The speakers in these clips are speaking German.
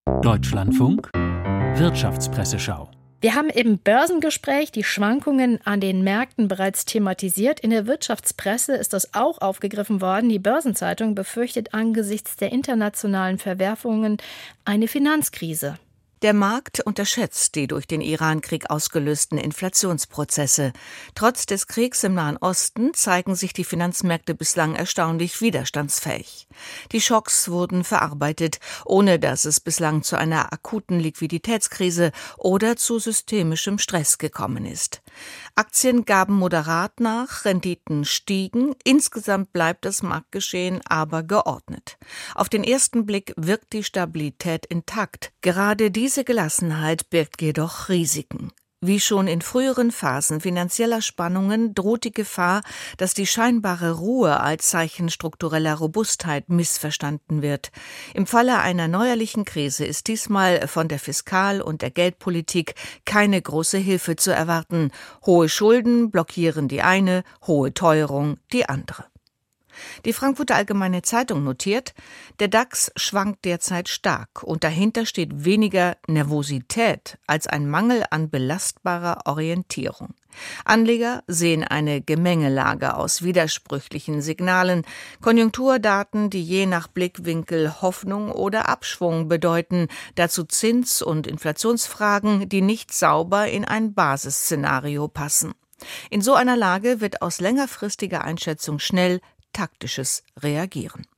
Deutschlandfunk Wirtschaftspresseschau. Wir haben im Börsengespräch die Schwankungen an den Märkten bereits thematisiert. In der Wirtschaftspresse ist das auch aufgegriffen worden. Die Börsenzeitung befürchtet angesichts der internationalen Verwerfungen eine Finanzkrise. Der Markt unterschätzt die durch den Iran-Krieg ausgelösten Inflationsprozesse. Trotz des Kriegs im Nahen Osten zeigen sich die Finanzmärkte bislang erstaunlich widerstandsfähig. Die Schocks wurden verarbeitet, ohne dass es bislang zu einer akuten Liquiditätskrise oder zu systemischem Stress gekommen ist. Aktien gaben moderat nach, Renditen stiegen, insgesamt bleibt das Marktgeschehen aber geordnet. Auf den ersten Blick wirkt die Stabilität intakt. Gerade diese Gelassenheit birgt jedoch Risiken. Wie schon in früheren Phasen finanzieller Spannungen droht die Gefahr, dass die scheinbare Ruhe als Zeichen struktureller Robustheit missverstanden wird. Im Falle einer neuerlichen Krise ist diesmal von der Fiskal- und der Geldpolitik keine große Hilfe zu erwarten. Hohe Schulden blockieren die eine, hohe Teuerung die andere. Die Frankfurter Allgemeine Zeitung notiert, der DAX schwankt derzeit stark und dahinter steht weniger Nervosität als ein Mangel an belastbarer Orientierung. Anleger sehen eine Gemengelage aus widersprüchlichen Signalen, Konjunkturdaten, die je nach Blickwinkel Hoffnung oder Abschwung bedeuten, dazu Zins- und Inflationsfragen, die nicht sauber in ein Basisszenario passen. In so einer Lage wird aus längerfristiger Einschätzung schnell taktisches Reagieren.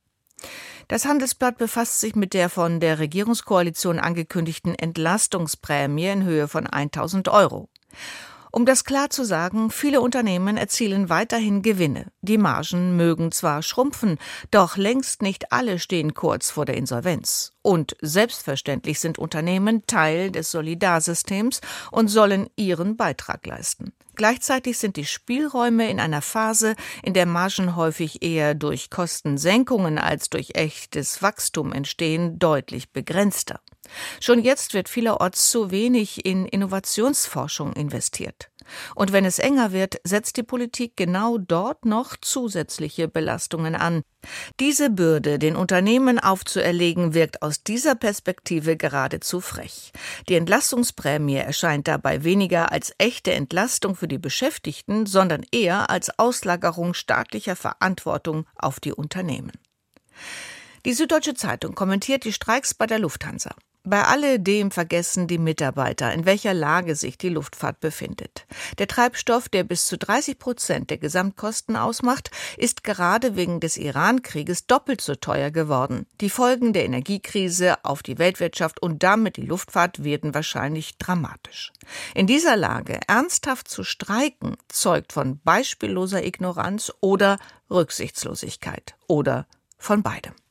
Das Handelsblatt befasst sich mit der von der Regierungskoalition angekündigten Entlastungsprämie in Höhe von 1.000 €. Um das klar zu sagen, viele Unternehmen erzielen weiterhin Gewinne. Die Margen mögen zwar schrumpfen, doch längst nicht alle stehen kurz vor der Insolvenz. Und selbstverständlich sind Unternehmen Teil des Solidarsystems und sollen ihren Beitrag leisten. Gleichzeitig sind die Spielräume in einer Phase, in der Margen häufig eher durch Kostensenkungen als durch echtes Wachstum entstehen, deutlich begrenzter. Schon jetzt wird vielerorts zu wenig in Innovationsforschung investiert. Und wenn es enger wird, setzt die Politik genau dort noch zusätzliche Belastungen an. Diese Bürde den Unternehmen aufzuerlegen, wirkt aus dieser Perspektive geradezu frech. Die Entlastungsprämie erscheint dabei weniger als echte Entlastung für die Beschäftigten, sondern eher als Auslagerung staatlicher Verantwortung auf die Unternehmen. Die Süddeutsche Zeitung kommentiert die Streiks bei der Lufthansa. Bei alledem vergessen die Mitarbeiter, in welcher Lage sich die Luftfahrt befindet. Der Treibstoff, der bis zu 30% der Gesamtkosten ausmacht, ist gerade wegen des Iran-Krieges doppelt so teuer geworden. Die Folgen der Energiekrise auf die Weltwirtschaft und damit die Luftfahrt werden wahrscheinlich dramatisch. In dieser Lage ernsthaft zu streiken, zeugt von beispielloser Ignoranz oder Rücksichtslosigkeit oder von beidem.